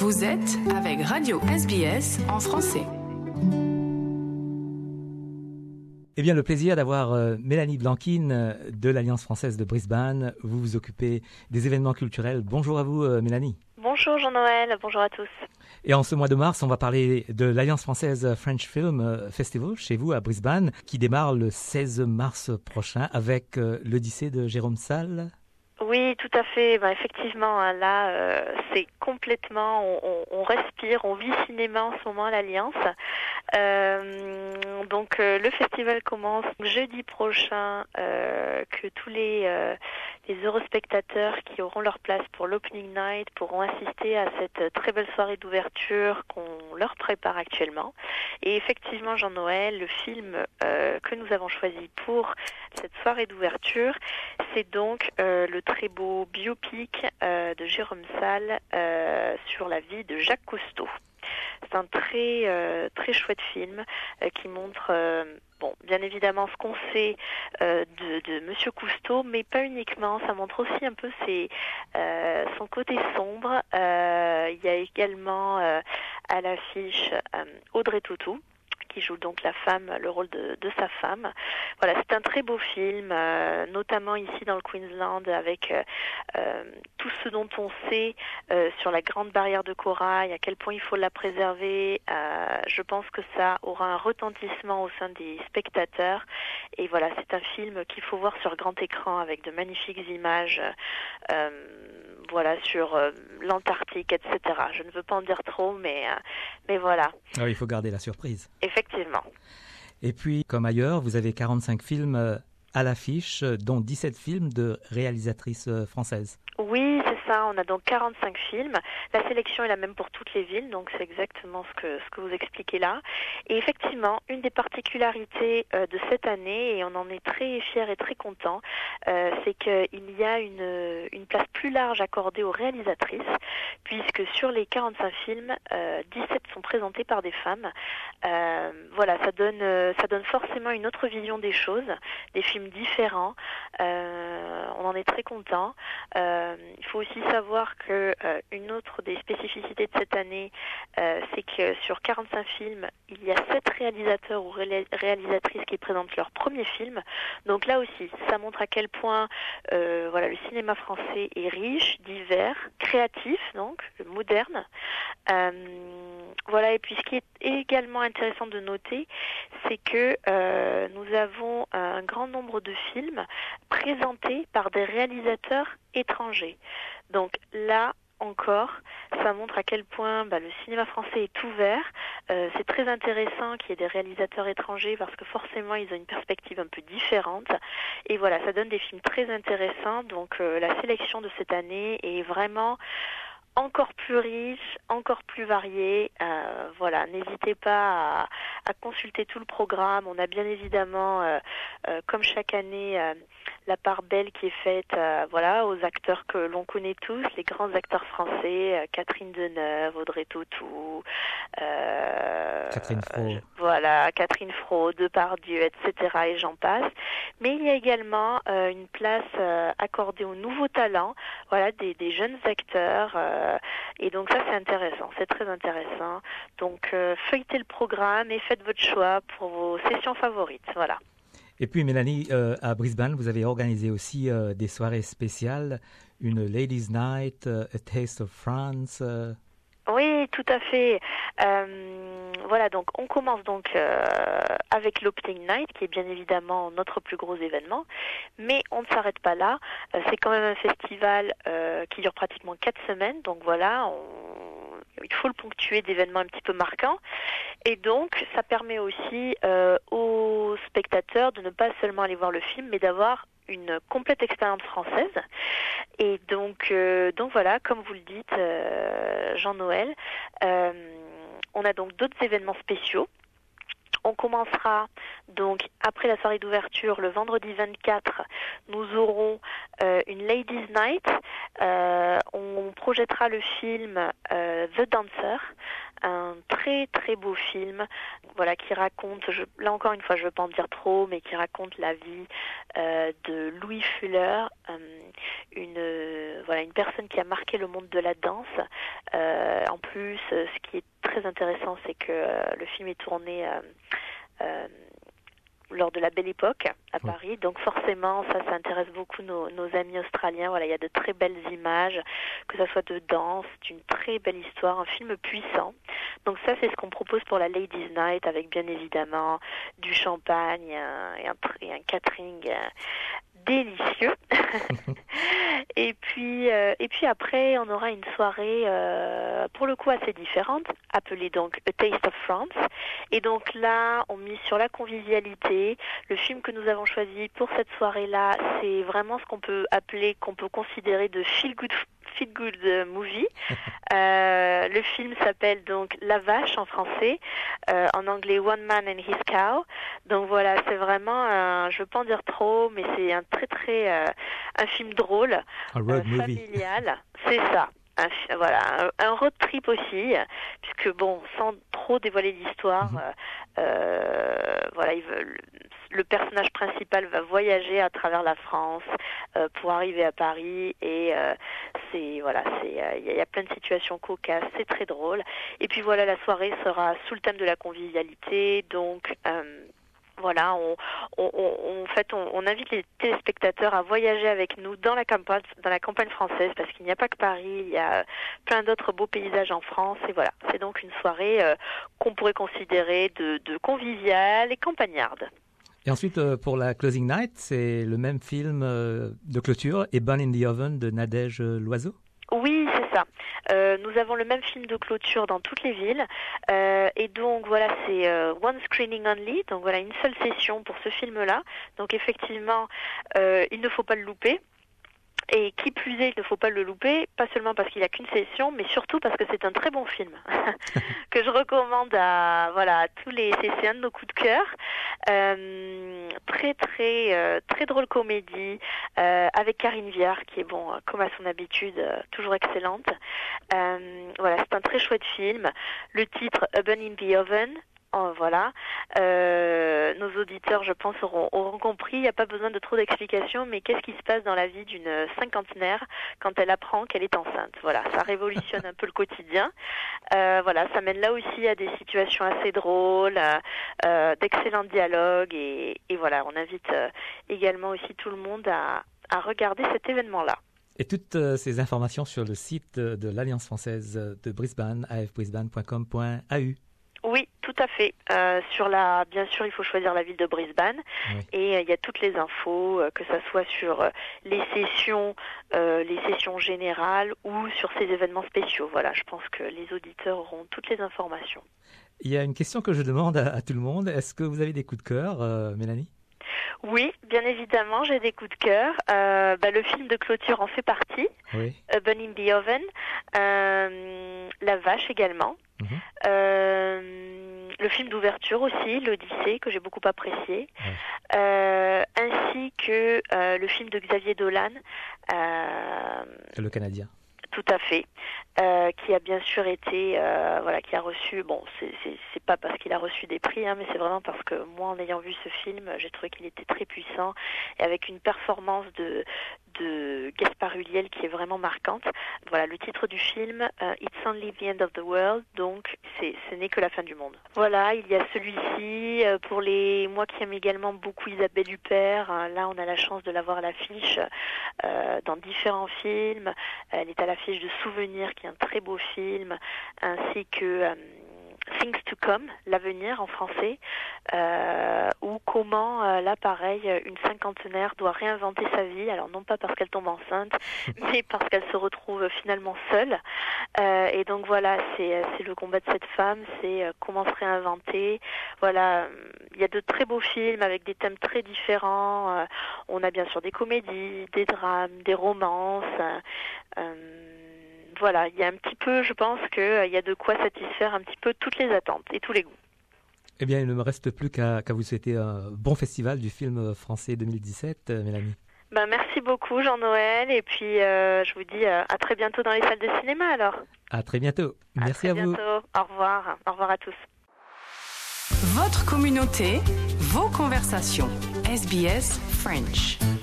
Vous êtes avec Radio SBS en français. Eh bien, le plaisir d'avoir Mélanie Blanquin de l'Alliance française de Brisbane. Vous vous occupez des événements culturels. Bonjour à vous, Mélanie. Bonjour Jean-Noël, bonjour à tous. Et en ce mois de mars, on va parler de l'Alliance française French Film Festival chez vous à Brisbane, qui démarre le 16 mars prochain avec l'Odyssée de Jérôme Salle. Oui, tout à fait. Effectivement, là, c'est complètement, on respire, on vit cinéma en ce moment à l'Alliance. Donc, le festival commence jeudi prochain, que tous les heureux spectateurs qui auront leur place pour l'Opening Night pourront assister à cette très belle soirée d'ouverture qu'on leur prépare actuellement. Et effectivement, Jean-Noël, le film que nous avons choisi pour cette soirée d'ouverture, c'est donc le très beau biopic de Jérôme Salle sur la vie de Jacques Cousteau. C'est un très chouette film qui montre, bien évidemment ce qu'on sait de Monsieur Cousteau, mais pas uniquement. Ça montre aussi un peu son côté sombre. Il y a également à l'affiche Audrey Tautou, qui joue donc le rôle de sa femme. Voilà, c'est un très beau film, notamment ici dans le Queensland, avec tout ce dont on sait sur la grande barrière de corail, à quel point il faut la préserver. Je pense que ça aura un retentissement au sein des spectateurs. Et voilà, c'est un film qu'il faut voir sur grand écran avec de magnifiques images. Sur l'Antarctique, etc. Je ne veux pas en dire trop, mais voilà. Ah oui, il faut garder la surprise. Effectivement. Et puis, comme ailleurs, vous avez 45 films à l'affiche, dont 17 films de réalisatrices françaises. Oui, c'est ça. On a donc 45 films. La sélection est la même pour toutes les villes, donc c'est exactement ce que vous expliquez là. Et effectivement, une des particularités de cette année, et on en est très fiers et très contents, c'est qu'il y a une place plus large accordée aux réalisatrices, puisque sur les 45 films, 17 sont présentés par des femmes. Ça donne forcément une autre vision des choses, des films différents. On en est très contents. Il faut aussi savoir que une autre des spécificités de cette année, c'est que sur 45 films, il y a 7 réalisateurs ou réalisatrices qui présentent leur premier film. Donc là aussi, ça montre à quel point le cinéma français est riche, divers, créatif, donc moderne. Et puis ce qui est également intéressant de noter, c'est que nous avons un grand nombre de films présentés par des réalisateurs étrangers. Donc là encore, ça montre à quel point le cinéma français est ouvert. C'est très intéressant qu'il y ait des réalisateurs étrangers parce que forcément ils ont une perspective un peu différente. Et voilà, ça donne des films très intéressants. Donc la sélection de cette année est vraiment encore plus riche, encore plus varié. N'hésitez pas à consulter tout le programme. On a bien évidemment, comme chaque année, la part belle qui est faite aux acteurs que l'on connaît tous, les grands acteurs français, Catherine Deneuve, Audrey Tautou, Catherine Frot, Depardieu, etc. et j'en passe. Mais il y a également une place accordée aux nouveaux talents, des jeunes acteurs. Et donc ça, c'est intéressant, c'est très intéressant. Donc feuilletez le programme et faites votre choix pour vos sessions favorites. Voilà. Et puis Mélanie, à Brisbane, vous avez organisé aussi des soirées spéciales, une Ladies' Night, A Taste of France. Oui, tout à fait. Donc on commence donc avec l'Opening Night, qui est bien évidemment notre plus gros événement, mais on ne s'arrête pas là. C'est quand même un festival qui dure pratiquement 4 semaines, donc il faut le ponctuer d'événements un petit peu marquants. Et donc, ça permet aussi aux spectateurs de ne pas seulement aller voir le film, mais d'avoir une complète expérience française. Et donc comme vous le dites, Jean-Noël, on a donc d'autres événements spéciaux. On commencera donc après la soirée d'ouverture le vendredi 24. Nous aurons une Ladies' Night. On projettera le film The Dancer, un très très beau film, qui raconte, là encore une fois je ne veux pas en dire trop, mais qui raconte la vie de Louis Fuller, une personne qui a marqué le monde de la danse. On peut plus, ce qui est très intéressant, c'est que le film est tourné lors de la Belle Époque à Paris, donc forcément ça intéresse beaucoup nos amis australiens. Voilà, il y a de très belles images, que ça soit de danse, d'une très belle histoire, un film puissant. Donc ça c'est ce qu'on propose pour la Ladies Night, avec bien évidemment du champagne et un catering délicieux. et puis après on aura une soirée pour le coup assez différente, appelée donc A Taste of France, et donc là on mise sur la convivialité. Le film que nous avons choisi pour cette soirée là, c'est vraiment ce qu'on peut considérer de feel good movie. Le film s'appelle donc La Vache en français, en anglais One Man and His Cow. Donc voilà, c'est vraiment, je veux pas en dire trop, mais c'est un un film drôle, familial. C'est ça. Un road trip aussi, puisque bon, sans trop dévoiler l'histoire, le personnage principal va voyager à travers la France pour arriver à Paris, et il y a plein de situations cocasses, c'est très drôle. Et puis voilà, la soirée sera sous le thème de la convivialité, donc voilà, on invite les téléspectateurs à voyager avec nous dans la campagne française, parce qu'il n'y a pas que Paris, il y a plein d'autres beaux paysages en France, et voilà, c'est donc une soirée qu'on pourrait considérer de conviviale et campagnarde. Et ensuite, pour la Closing Night, c'est le même film de clôture, A Bun in the Oven de Nadège Loiseau? Oui, c'est ça. Nous avons le même film de clôture dans toutes les villes, et donc voilà, c'est one screening only, donc voilà, une seule session pour ce film-là. Donc effectivement, il ne faut pas le louper. Et qui plus est, il ne faut pas le louper, pas seulement parce qu'il n'y a qu'une session, mais surtout parce que c'est un très bon film que je recommande à tous c'est un de nos coups de cœur. Très drôle comédie avec Karine Viard, qui est comme à son habitude toujours excellente. C'est un très chouette film. Le titre A Bun in the Oven. Nos auditeurs, je pense, auront compris. Il n'y a pas besoin de trop d'explications, mais qu'est-ce qui se passe dans la vie d'une cinquantenaire quand elle apprend qu'elle est enceinte? Voilà, ça révolutionne un peu le quotidien. Ça mène là aussi à des situations assez drôles, d'excellents dialogues, et voilà, on invite également aussi tout le monde à regarder cet événement-là. Et toutes ces informations sur le site de l'Alliance française de Brisbane, afbrisbane.com.au. Oui, tout à fait. Bien sûr, il faut choisir la ville de Brisbane, et il y a toutes les infos, que ça soit sur les sessions générales ou sur ces événements spéciaux. Voilà, je pense que les auditeurs auront toutes les informations. Il y a une question que je demande à tout le monde. Est-ce que vous avez des coups de cœur, Mélanie? Oui, bien évidemment, j'ai des coups de cœur. Le film de clôture en fait partie. Oui. A Bun in the Oven. La Vache également. Le film d'ouverture aussi, L'Odyssée, que j'ai beaucoup apprécié, ainsi que le film de Xavier Dolan, Le Canadien. Tout à fait, qui a bien sûr été, qui a reçu, c'est pas parce qu'il a reçu des prix, mais c'est vraiment parce que moi, en ayant vu ce film, j'ai trouvé qu'il était très puissant, et avec une performance de Gaspard Ulliel qui est vraiment marquante. Voilà, le titre du film, It's Only the End of the World, donc ce n'est que la fin du monde. Voilà, il y a celui-ci, pour moi qui aime également beaucoup Isabelle Huppert, là on a la chance de la voir à l'affiche dans différents films. Elle est à l'affiche de Souvenirs, qui est un très beau film, ainsi que Things to Come, l'avenir en français, ou comment, là pareil, une cinquantenaire doit réinventer sa vie, alors non pas parce qu'elle tombe enceinte, mais parce qu'elle se retrouve finalement seule, et donc voilà, c'est le combat de cette femme, c'est comment se réinventer. Voilà, il y a de très beaux films avec des thèmes très différents, on a bien sûr des comédies, des drames, des romances, voilà, il y a un petit peu, je pense qu'il y a de quoi satisfaire un petit peu toutes les attentes et tous les goûts. Eh bien, il ne me reste plus qu'à vous souhaiter un bon festival du film français 2017, Mélanie. Merci beaucoup, Jean-Noël, et puis je vous dis à très bientôt dans les salles de cinéma alors. À très bientôt. Merci à vous. Bientôt. Au revoir. Au revoir à tous. Votre communauté, vos conversations. SBS French.